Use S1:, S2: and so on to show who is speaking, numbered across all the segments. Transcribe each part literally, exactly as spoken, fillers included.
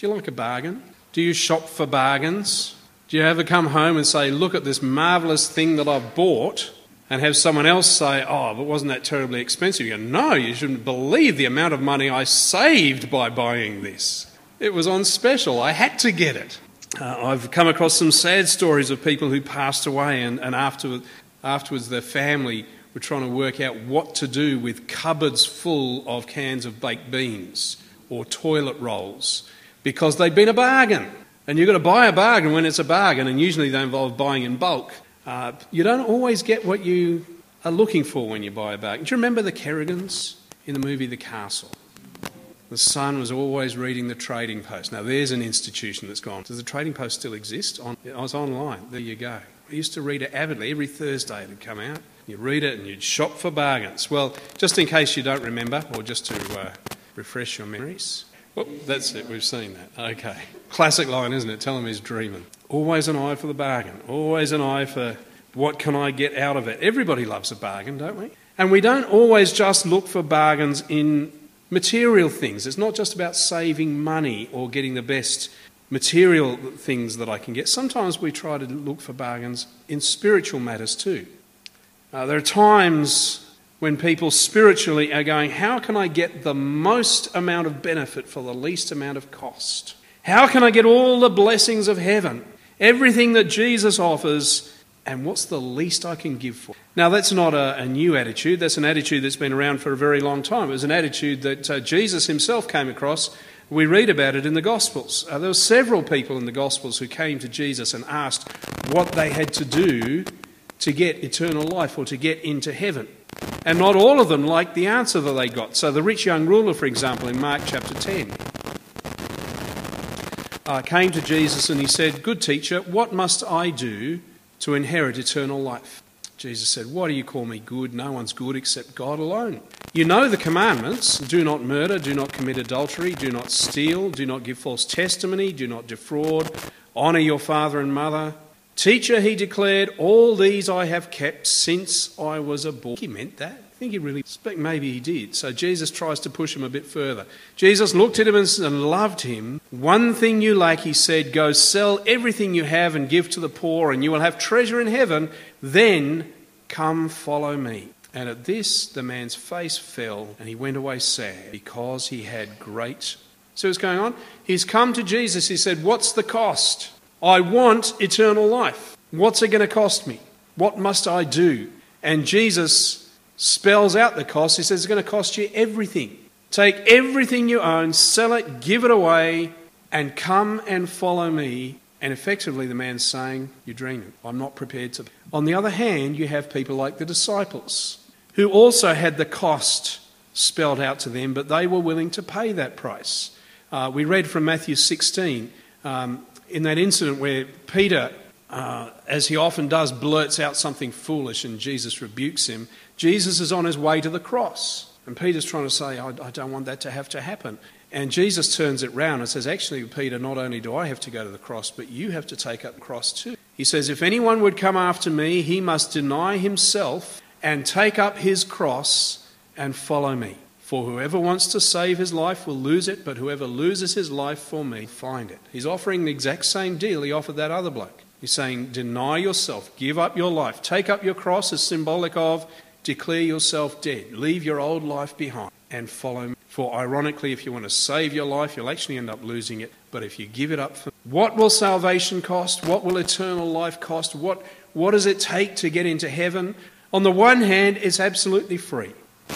S1: Do you like a bargain? Do you shop for bargains? Do you ever come home and say, look at this marvellous thing that I've bought, and have someone else say, oh, but wasn't that terribly expensive? You go, no, you shouldn't believe the amount of money I saved by buying this. It was on special. I had to get it. Uh, I've come across some sad stories of people who passed away and, and after, afterwards their family were trying to work out what to do with cupboards full of cans of baked beans or toilet rolls because they'd been a bargain. And you've got to buy a bargain when it's a bargain, and usually they involve buying in bulk. Uh, you don't always get what you are looking for when you buy a bargain. Do you remember the Kerrigans in the movie The Castle? The son was always reading the Trading Post. Now, there's an institution that's gone. Does the Trading Post still exist? On, I was online. There you go. I used to read it avidly. Every Thursday it would come out. You'd read it and you'd shop for bargains. Well, just in case you don't remember, or just to uh, refresh your memories. Oh, that's it. We've seen that. Okay. Classic line, isn't it? Tell him he's dreaming. Always an eye for the bargain. Always an eye for what can I get out of it. Everybody loves a bargain, don't we? And we don't always just look for bargains in material things. It's not just about saving money or getting the best material things that I can get. Sometimes we try to look for bargains in spiritual matters too. Uh, there are times when people spiritually are going, how can I get the most amount of benefit for the least amount of cost? How can I get all the blessings of heaven, everything that Jesus offers, and what's the least I can give for? Now, that's not a, a new attitude. That's an attitude that's been around for a very long time. It was an attitude that uh, Jesus himself came across. We read about it in the Gospels. Uh, there were several people in the Gospels who came to Jesus and asked what they had to do to get eternal life or to get into heaven. And not all of them liked the answer that they got. So the rich young ruler, for example, in Mark chapter ten, uh, came to Jesus and he said, good teacher, what must I do to inherit eternal life? Jesus said, why do you call me good? No one's good except God alone. You know the commandments: do not murder, do not commit adultery, do not steal, do not give false testimony, do not defraud, honour your father and mother. Teacher, he declared, all these I have kept since I was a boy. He meant that. I think he really, maybe he did. So Jesus tries to push him a bit further. Jesus looked at him and loved him. One thing you lack, he said, go sell everything you have and give to the poor, and you will have treasure in heaven. Then come follow me. And at this, the man's face fell and he went away sad because he had great... So what's going on? He's come to Jesus. He said, what's the cost? I want eternal life. What's it going to cost me? What must I do? And Jesus spells out the cost. He says it's going to cost you everything. Take everything you own, sell it, give it away, and come and follow me. And effectively the man's saying, you're dreaming. I'm not prepared to. On the other hand, you have people like the disciples who also had the cost spelled out to them, but they were willing to pay that price. Uh, we read from Matthew sixteen, um, in that incident where Peter, uh, as he often does, blurts out something foolish and Jesus rebukes him. Jesus is on his way to the cross. And Peter's trying to say, I, I don't want that to have to happen. And Jesus turns it round and says, actually, Peter, not only do I have to go to the cross, but you have to take up the cross too. He says, if anyone would come after me, he must deny himself and take up his cross and follow me. For whoever wants to save his life will lose it, but whoever loses his life for me, find it. He's offering the exact same deal he offered that other bloke. He's saying, deny yourself, give up your life, take up your cross as symbolic of declare yourself dead, leave your old life behind and follow me. For ironically, if you want to save your life, you'll actually end up losing it. But if you give it up for... What will salvation cost? What will eternal life cost? What, what does it take to get into heaven? On the one hand, it's absolutely free.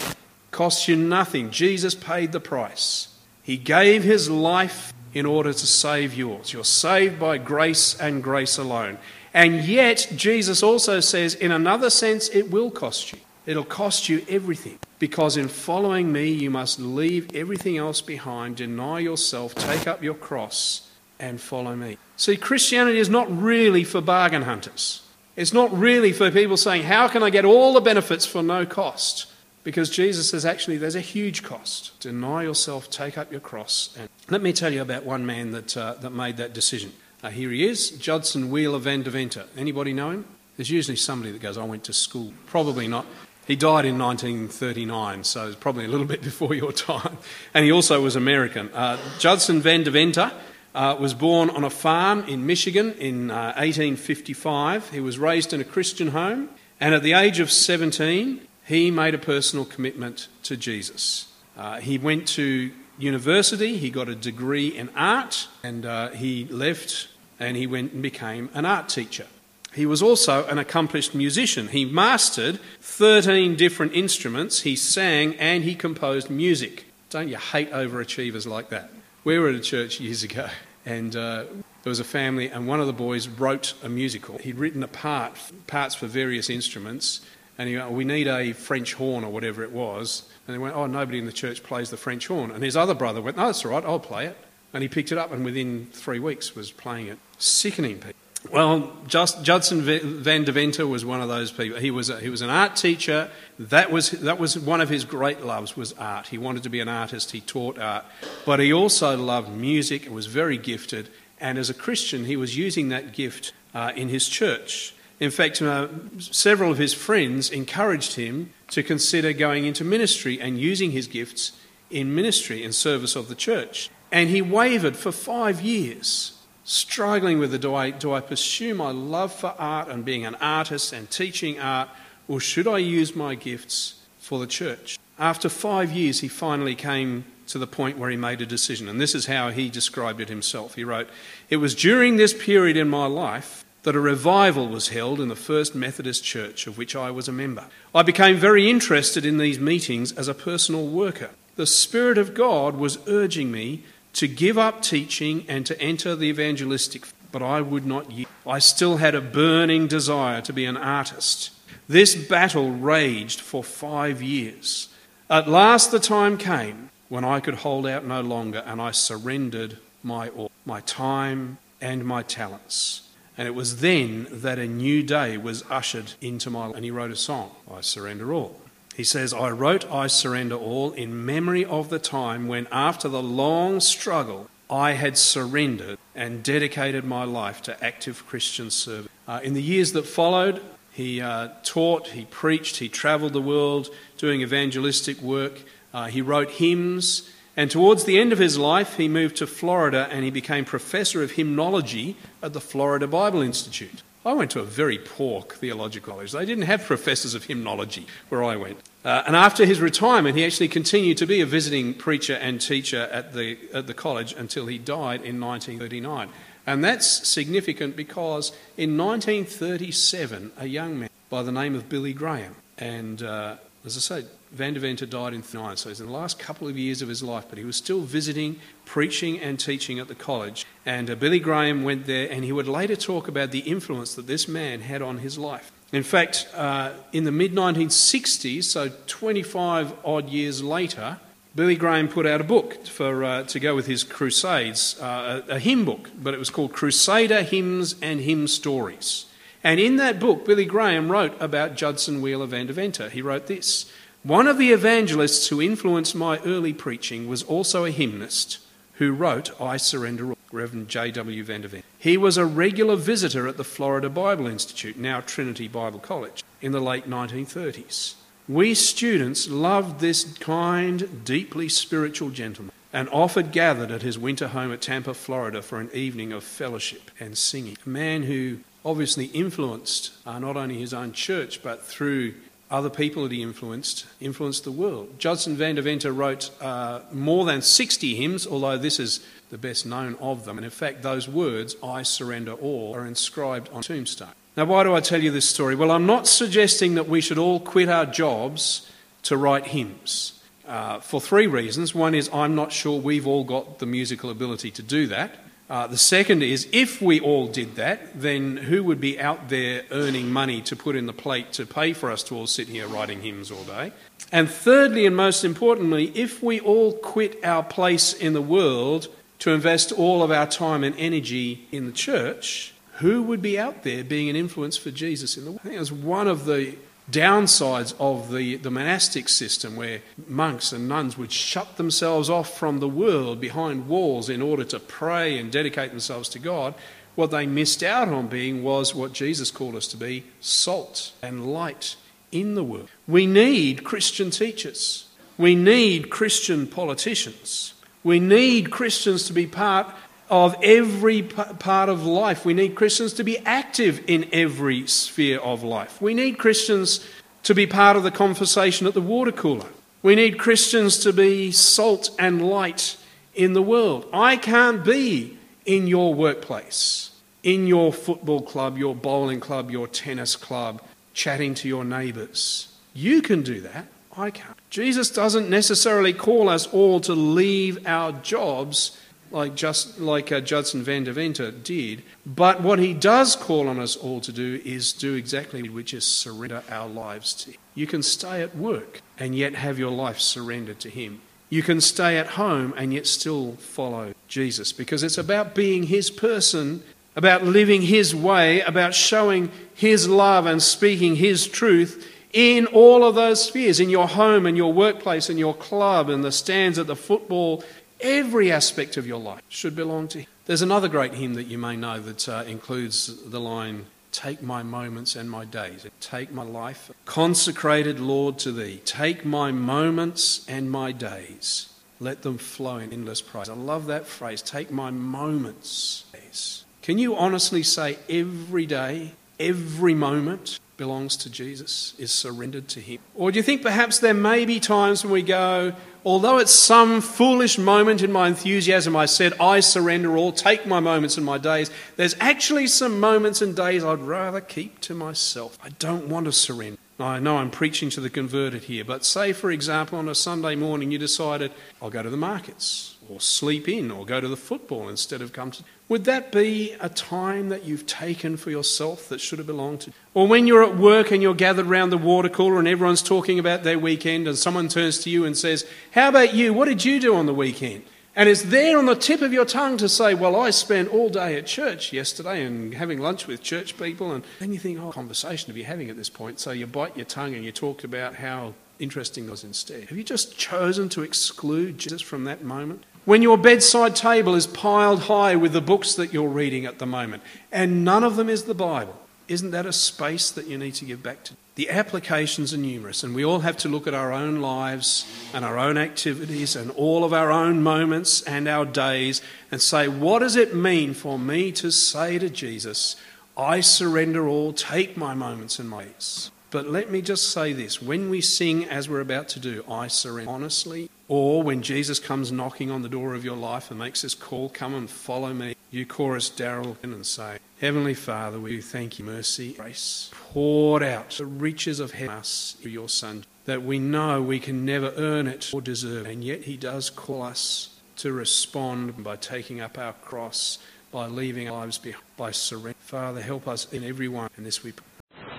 S1: Costs you nothing. Jesus paid the price. He gave his life in order to save yours. You're saved by grace and grace alone. And yet, Jesus also says, in another sense, it will cost you. It'll cost you everything. Because in following me, you must leave everything else behind, deny yourself, take up your cross, and follow me. See, Christianity is not really for bargain hunters. It's not really for people saying, how can I get all the benefits for no cost? Because Jesus says, actually, there's a huge cost. Deny yourself, take up your cross. And let me tell you about one man that uh, that made that decision. Uh, here he is, Judson Wheeler van Deventer. Anybody know him? There's usually somebody that goes, I went to school. Probably not. He died in nineteen thirty-nine, so it's probably a little bit before your time. And he also was American. Uh, Judson van Deventer uh, was born on a farm in Michigan in uh, eighteen fifty-five. He was raised in a Christian home, and at the age of seventeen, he made a personal commitment to Jesus. Uh, he went to university, he got a degree in art, and uh, he left and he went and became an art teacher. He was also an accomplished musician. He mastered thirteen different instruments, he sang and he composed music. Don't you hate overachievers like that? We were at a church years ago, and uh, there was a family, and one of the boys wrote a musical. He'd written a part, parts for various instruments, and he went, we need a French horn or whatever it was. And they went, oh, nobody in the church plays the French horn. And his other brother went, no, that's all right, I'll play it. And he picked it up, and within three weeks was playing it. Sickening people. Well, just, Judson Van Deventer was one of those people. He was a, he was an art teacher. That was that was one of his great loves, was art. He wanted to be an artist. He taught art, but he also loved music and was very gifted. And as a Christian, he was using that gift uh, in his church. In fact, uh, several of his friends encouraged him to consider going into ministry and using his gifts in ministry and service of the church. And he wavered for five years. Struggling with the, do I, do I pursue my love for art and being an artist and teaching art, or should I use my gifts for the church? After five years, he finally came to the point where he made a decision. And this is how he described it himself. He wrote, "It was during this period in my life that a revival was held in the First Methodist Church, of which I was a member. I became very interested in these meetings as a personal worker. The Spirit of God was urging me to give up teaching and to enter the evangelistic, but I would not yield. I still had a burning desire to be an artist. This battle raged for five years. At last the time came when I could hold out no longer, and I surrendered my all, my time and my talents. And it was then that a new day was ushered into my life." And he wrote a song, I Surrender All. He says, "I wrote I Surrender All in memory of the time when, after the long struggle, I had surrendered and dedicated my life to active Christian service." Uh, in the years that followed, he uh, taught, he preached, he travelled the world doing evangelistic work. Uh, he wrote hymns. And towards the end of his life, he moved to Florida and he became professor of hymnology at the Florida Bible Institute. I went to a very poor theological college. They didn't have professors of hymnology where I went. Uh, and after his retirement, he actually continued to be a visiting preacher and teacher at the at the college until he died in nineteen thirty-nine. And that's significant because in nineteen thirty-seven, a young man by the name of Billy Graham, and uh, as I say, Van Deventer died in thirty-nine, so he's in the last couple of years of his life, but he was still visiting, preaching and teaching at the college. And uh, Billy Graham went there, and he would later talk about the influence that this man had on his life. In fact, uh, in the mid nineteen sixties, so twenty-five odd years later, Billy Graham put out a book for uh, to go with his crusades, uh, a, a hymn book, but it was called Crusader Hymns and Hymn Stories. And in that book, Billy Graham wrote about Judson Wheeler Van Deventer. He wrote this: "One of the evangelists who influenced my early preaching was also a hymnist who wrote I Surrender All, Reverend J W Van Deventer. He was a regular visitor at the Florida Bible Institute, now Trinity Bible College, in the late nineteen thirties. We students loved this kind, deeply spiritual gentleman and often gathered at his winter home at Tampa, Florida for an evening of fellowship and singing. A man who obviously influenced uh, not only his own church, but through other people that he influenced, influenced the world." Judson Van Deventer wrote uh, more than sixty hymns, although this is the best known of them. And in fact, those words, I surrender all, are inscribed on a tombstone. Now, why do I tell you this story? Well, I'm not suggesting that we should all quit our jobs to write hymns. Uh, for three reasons. One is I'm not sure we've all got the musical ability to do that. Uh, the second is, if we all did that, then who would be out there earning money to put in the plate to pay for us to all sit here writing hymns all day? And thirdly, and most importantly, if we all quit our place in the world to invest all of our time and energy in the church, who would be out there being an influence for Jesus in the world? I think that's one of the downsides of the, the monastic system, where monks and nuns would shut themselves off from the world behind walls in order to pray and dedicate themselves to God. What they missed out on being was what Jesus called us to be, salt and light in the world. We need Christian teachers. We need Christian politicians. We need Christians to be part of every p- part of life. We need Christians to be active in every sphere of life. We need Christians to be part of the conversation at the water cooler. We need Christians to be salt and light in the world. I can't be in your workplace, in your football club, your bowling club, your tennis club, chatting to your neighbours. You can do that. I can't. Jesus doesn't necessarily call us all to leave our jobs like just like uh, Judson van der Venter did, but what he does call on us all to do is do exactly which is surrender our lives to him. You can stay at work and yet have your life surrendered to him. You can stay at home and yet still follow Jesus, because it's about being his person, about living his way, about showing his love and speaking his truth in all of those spheres, in your home and your workplace and your club and the stands at the football. Every aspect of your life should belong to him. There's another great hymn that you may know that uh, includes the line, take my moments and my days. Take my life, consecrated Lord to thee. Take my moments and my days. Let them flow in endless praise. I love that phrase, take my moments. Can you honestly say every day, every moment belongs to Jesus, is surrendered to him? Or do you think perhaps there may be times when we go, although it's some foolish moment in my enthusiasm, I said, I surrender all, take my moments and my days. There's actually some moments and days I'd rather keep to myself. I don't want to surrender. I know I'm preaching to the converted here, but say, for example, on a Sunday morning you decided, I'll go to the markets, or sleep in, or go to the football instead of come to... Would that be a time that you've taken for yourself that should have belonged to? Or when you're at work and you're gathered around the water cooler and everyone's talking about their weekend and someone turns to you and says, how about you? What did you do on the weekend? And it's there on the tip of your tongue to say, well, I spent all day at church yesterday and having lunch with church people. And then you think, oh, what conversation are you having at this point? So you bite your tongue and you talk about how interesting it was instead. Have you just chosen to exclude Jesus from that moment? When your bedside table is piled high with the books that you're reading at the moment, and none of them is the Bible, isn't that a space that you need to give back to? The applications are numerous, and we all have to look at our own lives and our own activities and all of our own moments and our days and say, what does it mean for me to say to Jesus, I surrender all, take my moments and my days? But let me just say this, when we sing, as we're about to do, I surrender honestly, or when Jesus comes knocking on the door of your life and makes this call, come and follow me, you chorus Daryl and say, Heavenly Father, we thank you, mercy, grace, poured out the riches of heaven us through your Son, that we know we can never earn it or deserve it, and yet he does call us to respond by taking up our cross, by leaving our lives behind, by surrender. Father, help us in every one, and this we pray.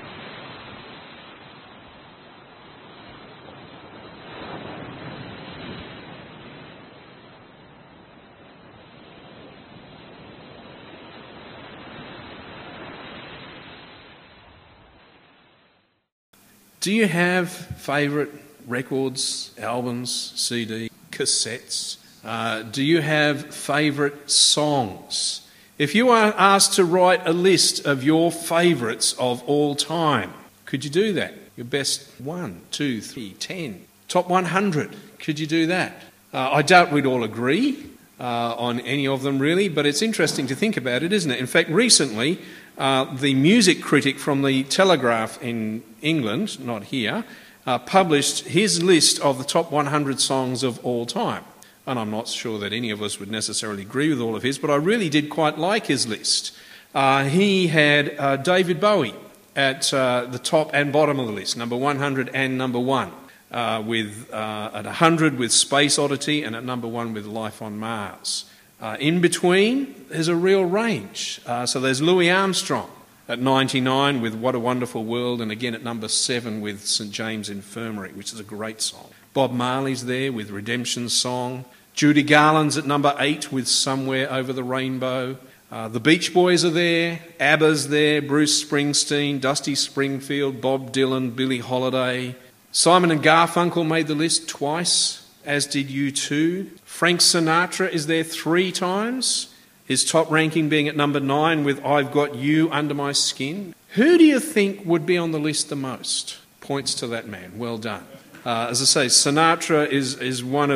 S1: Do you have favourite records, albums, C D, cassettes? Uh, do you have favourite songs? If you are asked to write a list of your favourites of all time, could you do that? Your best one, two, three, ten, top one hundred, could you do that? Uh, I doubt we'd all agree uh, on any of them really, but it's interesting to think about it, isn't it? In fact, recently, Uh, the music critic from the Telegraph in England, not here, uh, published his list of the top one hundred songs of all time. And I'm not sure that any of us would necessarily agree with all of his, but I really did quite like his list. Uh, he had uh, David Bowie at uh, the top and bottom of the list, number one hundred and number one, uh, with uh, at one hundred with Space Oddity and at number one with Life on Mars. Uh, in between, there's a real range. Uh, so there's Louis Armstrong at ninety-nine with What a Wonderful World, and again at number seven with St James Infirmary, which is a great song. Bob Marley's there with Redemption Song. Judy Garland's at number eight with Somewhere Over the Rainbow. Uh, the Beach Boys are there. ABBA's there. Bruce Springsteen, Dusty Springfield, Bob Dylan, Billie Holiday. Simon and Garfunkel made the list twice, as did U two. Frank Sinatra is there three times, his top ranking being at number nine with I've Got You Under My Skin. Who do you think would be on the list the most? Points to that man. Well done. Uh, as I say, Sinatra is, is one of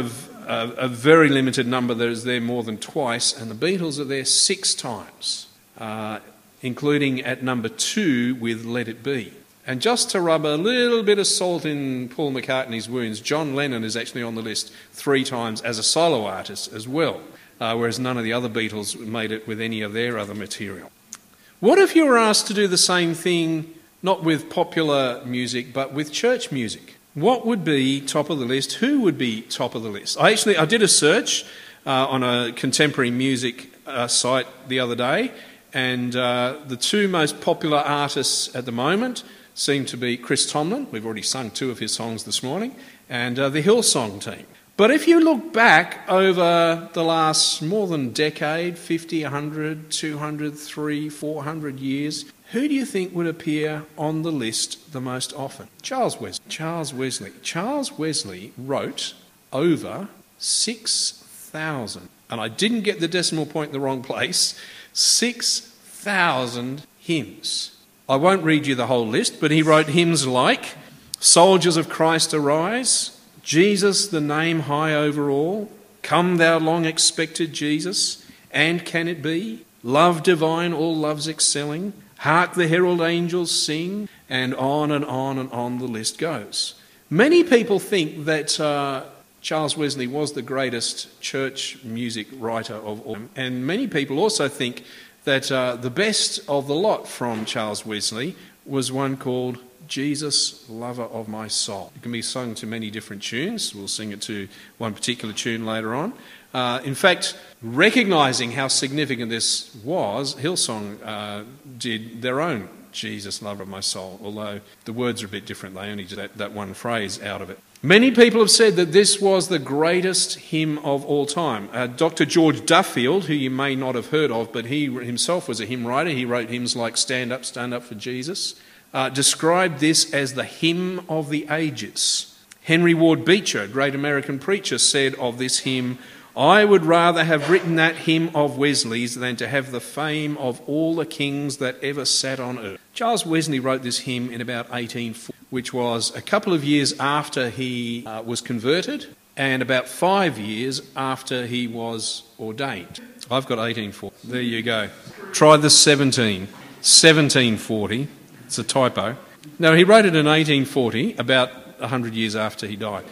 S1: a, a very limited number that is there more than twice, and the Beatles are there six times, uh, including at number two with Let It Be. And just to rub a little bit of salt in Paul McCartney's wounds, John Lennon is actually on the list three times as a solo artist as well, uh, whereas none of the other Beatles made it with any of their other material. What if you were asked to do the same thing, not with popular music, but with church music? What would be top of the list? Who would be top of the list? I actually I did a search uh, on a contemporary music uh, site the other day, and uh, the two most popular artists at the moment seem to be Chris Tomlin, we've already sung two of his songs this morning, and uh, the Hillsong team. But if you look back over the last more than decade, fifty, one hundred, two hundred, three, four hundred years, who do you think would appear on the list the most often? Charles Wesley. Charles Wesley. Charles Wesley wrote over six thousand, and I didn't get the decimal point in the wrong place, six thousand hymns. I won't read you the whole list, but he wrote hymns like Soldiers of Christ Arise, Jesus the name high over all, Come thou long expected Jesus, And can it be? Love divine, all loves excelling, Hark the herald angels sing, and on and on and on the list goes. Many people think that uh, Charles Wesley was the greatest church music writer of all, and many people also think that uh, the best of the lot from Charles Wesley was one called Jesus, Lover of My Soul. It can be sung to many different tunes. We'll sing it to one particular tune later on. Uh, in fact, recognising how significant this was, Hillsong uh, did their own Jesus, Lover of My Soul, although the words are a bit different. They only did that, that one phrase out of it. Many people have said that this was the greatest hymn of all time. Uh, Doctor George Duffield, who you may not have heard of, but he himself was a hymn writer. He wrote hymns like Stand Up, Stand Up for Jesus, uh, described this as the hymn of the ages. Henry Ward Beecher, a great American preacher, said of this hymn, I would rather have written that hymn of Wesley's than to have the fame of all the kings that ever sat on earth. Charles Wesley wrote this hymn in about eighteen forty, which was a couple of years after he uh, was converted and about five years after he was ordained. I've got eighteen forty. There you go. Try the seventeen. seventeen forty. It's a typo. No, he wrote it in eighteen forty, about one hundred years after he died.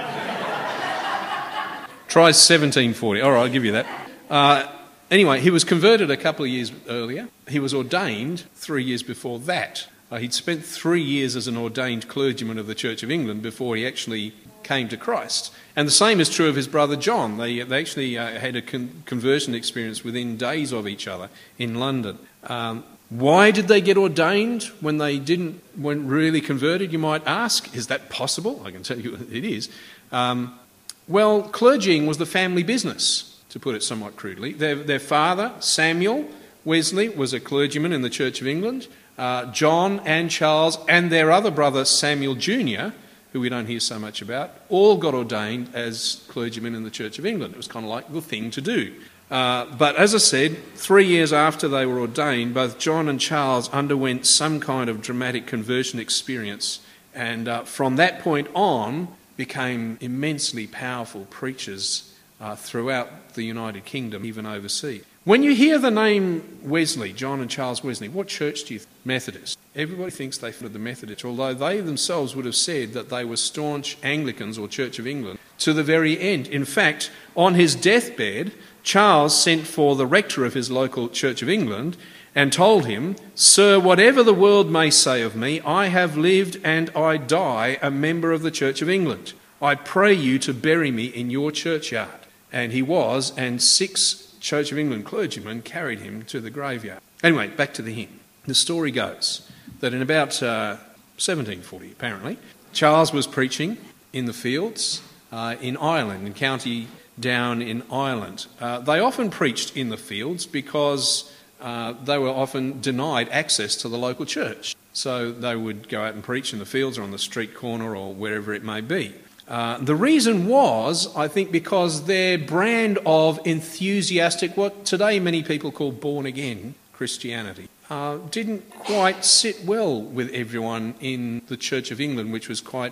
S1: Try seventeen forty. All right, I'll give you that. Uh, anyway, he was converted a couple of years earlier. He was ordained three years before that. Uh, he'd spent three years as an ordained clergyman of the Church of England before he actually came to Christ. And the same is true of his brother John. They, they actually uh, had a con- conversion experience within days of each other in London. Um, why did they get ordained when they didn't, weren't really converted, you might ask? Is that possible? I can tell you it is. Um, well, clergying was the family business, to put it somewhat crudely. Their, their father, Samuel Wesley, was a clergyman in the Church of England. Uh, John and Charles and their other brother, Samuel Junior, who we don't hear so much about, all got ordained as clergymen in the Church of England. It was kind of like the thing to do. Uh, but as I said, three years after they were ordained, both John and Charles underwent some kind of dramatic conversion experience, and uh, from that point on became immensely powerful preachers uh, throughout the United Kingdom, even overseas. When you hear the name Wesley, John and Charles Wesley, what church do you think? Methodist. Everybody thinks they founded the Methodist, although they themselves would have said that they were staunch Anglicans or Church of England to the very end. In fact, on his deathbed, Charles sent for the rector of his local Church of England and told him, Sir, whatever the world may say of me, I have lived and I die a member of the Church of England. I pray you to bury me in your churchyard. And he was, and six Church of England clergymen carried him to the graveyard. Anyway, back to the hymn. The story goes that in about uh, seventeen forty, apparently, Charles was preaching in the fields uh, in Ireland, in County Down in Ireland. Uh, they often preached in the fields because uh, they were often denied access to the local church. So they would go out and preach in the fields or on the street corner or wherever it may be. Uh, the reason was, I think, because their brand of enthusiastic, what today many people call born-again Christianity, uh, didn't quite sit well with everyone in the Church of England, which was quite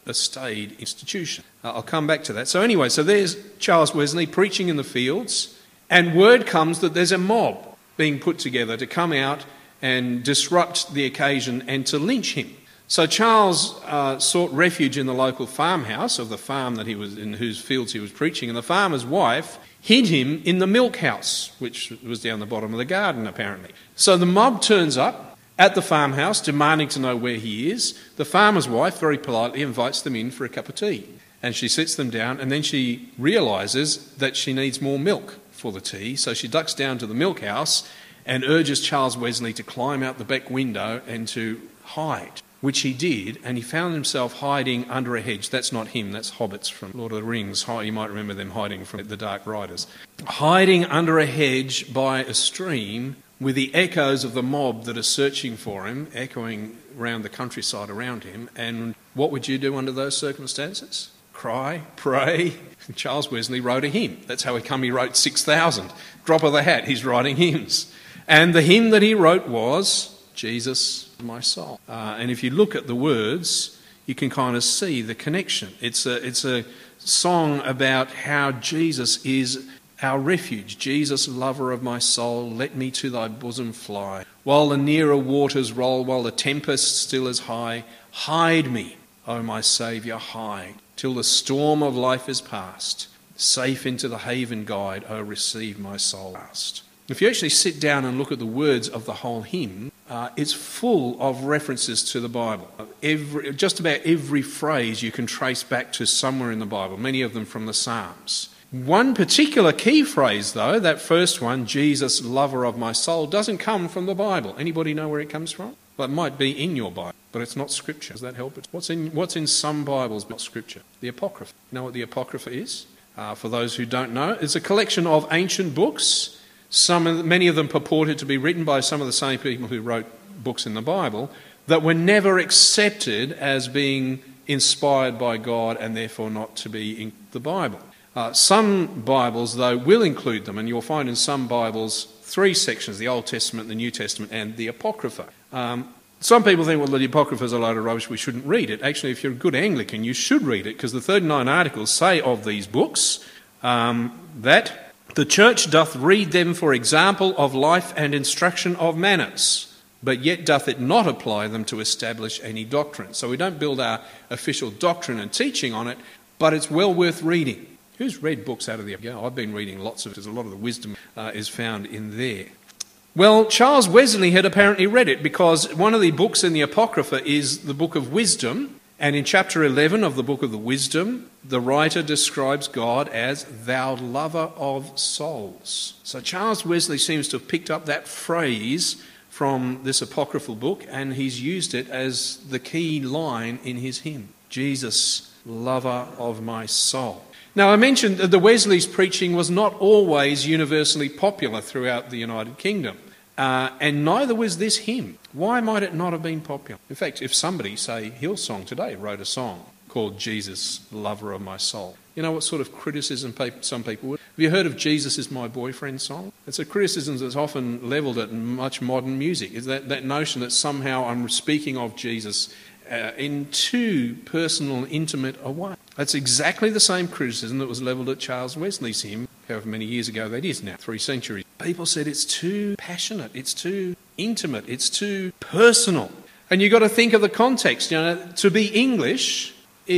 S1: a staid institution. Uh, I'll come back to that. So anyway, so there's Charles Wesley preaching in the fields, and word comes that there's a mob being put together to come out and disrupt the occasion and to lynch him. So Charles uh, sought refuge in the local farmhouse of the farm that he was in, whose fields he was preaching, and the farmer's wife hid him in the milk house, which was down the bottom of the garden apparently. So the mob turns up at the farmhouse demanding to know where he is. The farmer's wife very politely invites them in for a cup of tea, and she sits them down, and then she realises that she needs more milk for the tea, so she ducks down to the milk house and urges Charles Wesley to climb out the back window and to hide, which he did, and he found himself hiding under a hedge. That's not him, that's hobbits from Lord of the Rings. You might remember them hiding from the Dark Riders. Hiding under a hedge by a stream with the echoes of the mob that are searching for him, echoing around the countryside around him. And what would you do under those circumstances? Cry, pray. Charles Wesley wrote a hymn. That's how he come he wrote six thousand. Drop of the hat, he's writing hymns. And the hymn that he wrote was Jesus, my soul. Uh, and if you look at the words, you can kind of see the connection. It's a, it's a song about how Jesus is our refuge. Jesus, lover of my soul, let me to thy bosom fly. While the nearer waters roll, while the tempest still is high, hide me, O my Saviour, hide, till the storm of life is past. Safe into the haven guide, O receive my soul last. If you actually sit down and look at the words of the whole hymn, uh, it's full of references to the Bible. Every, just about every phrase you can trace back to somewhere in the Bible, many of them from the Psalms. One particular key phrase, though, that first one, Jesus, lover of my soul, doesn't come from the Bible. Anybody know where it comes from? Well, it might be in your Bible, but it's not Scripture. Does that help? What's in, what's in some Bibles but not Scripture? The Apocrypha. You know what the Apocrypha is? Uh, for those who don't know, it's a collection of ancient books. Some of, many of them purported to be written by some of the same people who wrote books in the Bible that were never accepted as being inspired by God and therefore not to be in the Bible. Uh, some Bibles, though, will include them, and you'll find in some Bibles three sections, the Old Testament, the New Testament and the Apocrypha. Um, some people think, well, the Apocrypha is a load of rubbish, we shouldn't read it. Actually, if you're a good Anglican, you should read it, because the thirty-nine articles say of these books um, that the church doth read them for example of life and instruction of manners, but yet doth it not apply them to establish any doctrine. So we don't build our official doctrine and teaching on it, but it's well worth reading. Who's read books out of the Apocrypha? I've been reading lots of it. A lot of the wisdom uh, is found in there. Well, Charles Wesley had apparently read it, because one of the books in the Apocrypha is the Book of Wisdom, and in chapter eleven of the Book of the Wisdom, the writer describes God as thou lover of souls. So Charles Wesley seems to have picked up that phrase from this apocryphal book, and he's used it as the key line in his hymn, Jesus, lover of my soul. Now, I mentioned that the Wesley's preaching was not always universally popular throughout the United Kingdom, uh, and neither was this hymn. Why might it not have been popular? In fact, if somebody, say Hillsong today, wrote a song called Jesus, Lover of My Soul, you know what sort of criticism some people would? Have you heard of Jesus is My Boyfriend song? It's a criticism that's often levelled at much modern music, is that, that notion that somehow I'm speaking of Jesus Uh, in too personal and intimate a way. That's exactly the same criticism that was levelled at Charles Wesley's hymn, however many years ago that is now, three centuries. People said it's too passionate, it's too intimate, it's too personal. And you've got to think of the context. You know, to be English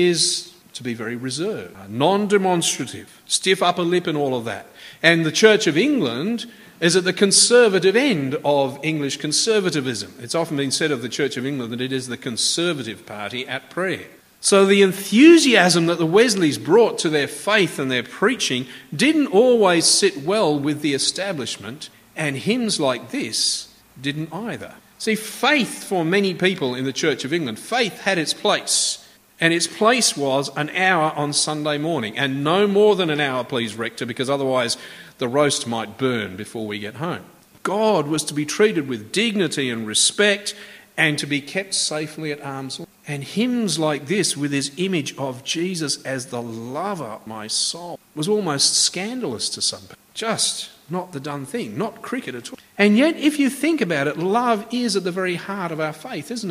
S1: is to be very reserved, non-demonstrative, stiff upper lip and all of that. And the Church of England is at the conservative end of English conservatism. It's often been said of the Church of England that it is the Conservative Party at prayer. So the enthusiasm that the Wesleys brought to their faith and their preaching didn't always sit well with the establishment, and hymns like this didn't either. See, faith for many people in the Church of England, faith had its place. And its place was an hour on Sunday morning, and no more than an hour, please, Rector, because otherwise the roast might burn before we get home. God was to be treated with dignity and respect and to be kept safely at arm's length. And hymns like this, with his image of Jesus as the lover of my soul, was almost scandalous to some people. Just not the done thing, not cricket at all. And yet, if you think about it, love is at the very heart of our faith, isn't it?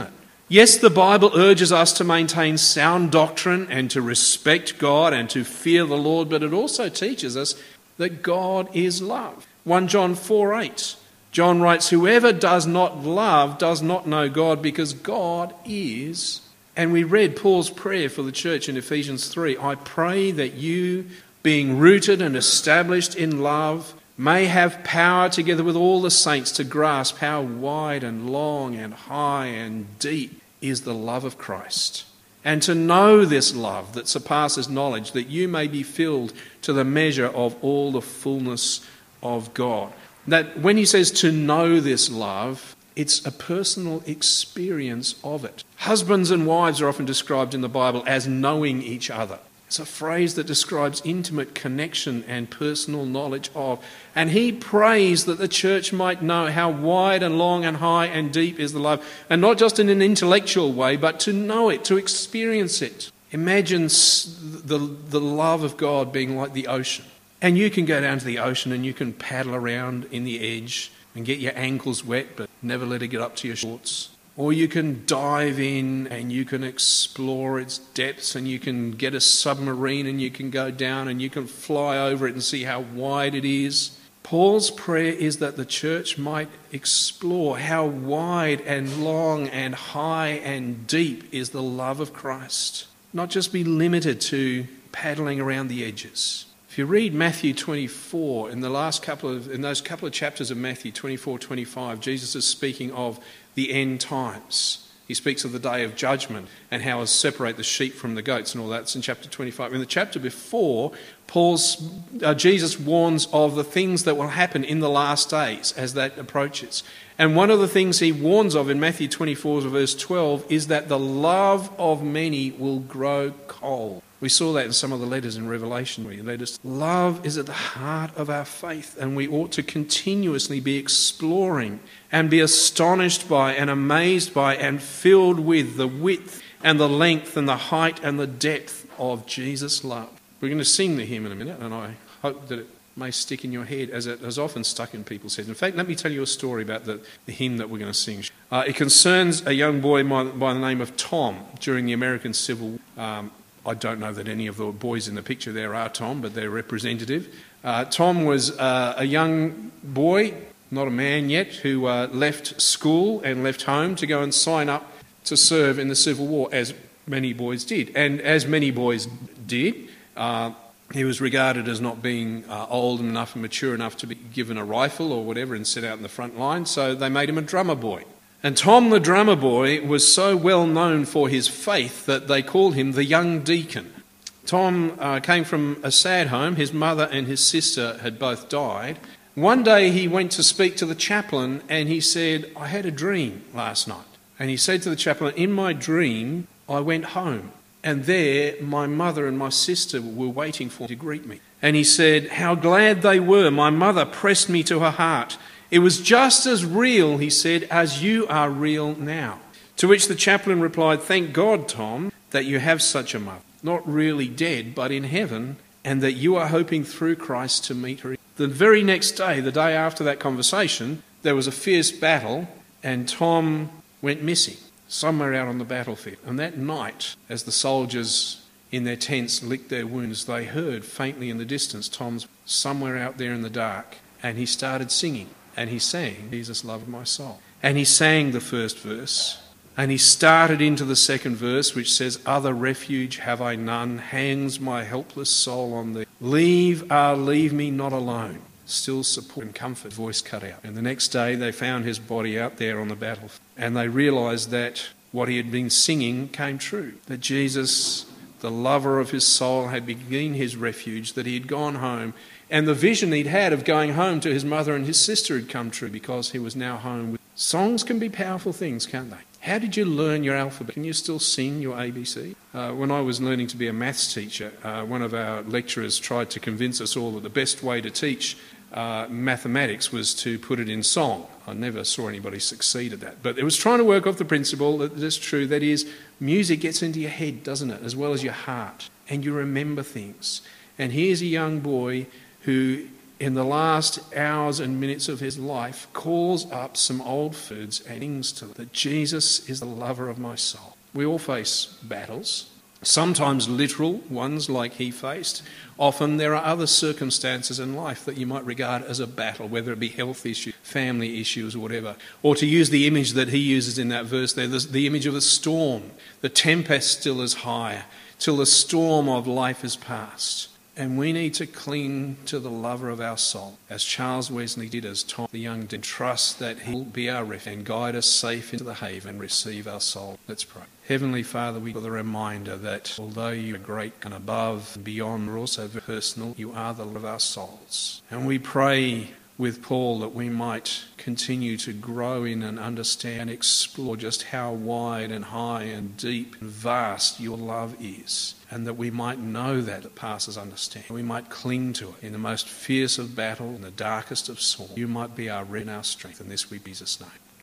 S1: Yes, the Bible urges us to maintain sound doctrine and to respect God and to fear the Lord, but it also teaches us that God is love. First John four eight. John writes, "Whoever does not love does not know God, because God is." And we read Paul's prayer for the church in Ephesians three. "I pray that you, being rooted and established in love, may have power together with all the saints to grasp how wide and long and high and deep is the love of Christ, and to know this love that surpasses knowledge, that you may be filled to the measure of all the fullness of God." That when he says to know this love, it's a personal experience of it. Husbands and wives are often described in the Bible as knowing each other. It's a phrase that describes intimate connection and personal knowledge of. And he prays that the church might know how wide and long and high and deep is the love. And not just in an intellectual way, but to know it, to experience it. Imagine the, the love of God being like the ocean. And you can go down to the ocean and you can paddle around in the edge and get your ankles wet, but never let it get up to your shorts. Or you can dive in and you can explore its depths, and you can get a submarine and you can go down and you can fly over it and see how wide it is. Paul's prayer is that the church might explore how wide and long and high and deep is the love of Christ. Not just be limited to paddling around the edges. If you read Matthew twenty-four, in the last couple of, in those couple of chapters of Matthew twenty-four, twenty-five, Jesus is speaking of the end times. He speaks of the day of judgment and how to separate the sheep from the goats and all that. It's in chapter twenty-five. In the chapter before, Paul's uh, Jesus warns of the things that will happen in the last days as that approaches. And one of the things he warns of in Matthew twenty-four, verse twelve, is that the love of many will grow cold. We saw that in some of the letters in Revelation where he led us. Love is at the heart of our faith, and we ought to continuously be exploring and be astonished by and amazed by and filled with the width and the length and the height and the depth of Jesus' love. We're going to sing the hymn in a minute, and I hope that it may stick in your head as it has often stuck in people's heads. In fact, let me tell you a story about the, the hymn that we're going to sing. Uh, it concerns a young boy by, by the name of Tom during the American Civil War. Um, I don't know that any of the boys in the picture there are Tom, but they're representative. Uh, Tom was uh, a young boy, not a man yet, who uh, left school and left home to go and sign up to serve in the Civil War, as many boys did. And as many boys did, uh, he was regarded as not being uh, old enough and mature enough to be given a rifle or whatever and set out in the front line, so they made him a drummer boy. And Tom the drummer boy was so well known for his faith that they called him the young deacon. Tom uh, came from a sad home. His mother and his sister had both died. One day he went to speak to the chaplain and he said, "I had a dream last night." And he said to the chaplain, "In my dream, I went home, and there my mother and my sister were waiting for me to greet me." And he said, "How glad they were. My mother pressed me to her heart. It was just as real," he said, "as you are real now." To which the chaplain replied, "Thank God, Tom, that you have such a mother, not really dead, but in heaven, and that you are hoping through Christ to meet her." The very next day, the day after that conversation, there was a fierce battle, and Tom went missing somewhere out on the battlefield. And that night, as the soldiers in their tents licked their wounds, they heard faintly in the distance Tom's somewhere out there in the dark, and he started singing. And he sang, "Jesus loved my soul." And he sang the first verse. And he started into the second verse, which says, "Other refuge have I none, hangs my helpless soul on thee. Leave, ah, leave me not alone. Still support and comfort." Voice cut out. And the next day they found his body out there on the battlefield. And they realised that what he had been singing came true. That Jesus, the lover of his soul, had been his refuge, that he had gone home. And the vision he'd had of going home to his mother and his sister had come true because he was now home. Songs can be powerful things, can't they? How did you learn your alphabet? Can you still sing your A B C? Uh, when I was learning to be a maths teacher, uh, one of our lecturers tried to convince us all that the best way to teach uh, mathematics was to put it in song. I never saw anybody succeed at that. But it was trying to work off the principle that it's true. That is, music gets into your head, doesn't it, as well as your heart. And you remember things. And here's a young boy who in the last hours and minutes of his life, calls up some old foods and sings to them that Jesus is the lover of my soul. We all face battles, sometimes literal ones like he faced. Often there are other circumstances in life that you might regard as a battle, whether it be health issues, family issues, or whatever. Or to use the image that he uses in that verse there, the, the image of a storm. The tempest still is high till the storm of life is past. And we need to cling to the lover of our soul, as Charles Wesley did, as Tom the Young did. Trust that he will be our refuge and guide us safe into the haven and receive our soul. Let's pray. Heavenly Father, we have the reminder that although you are great and above and beyond, you're also very personal. You are the love of our souls. And we pray with Paul that we might continue to grow in and understand and explore just how wide and high and deep and vast your love is, and that we might know that that passes understanding. We might cling to it in the most fierce of battle, in the darkest of storms. You might be our refuge and our strength, and this we in Jesus' name.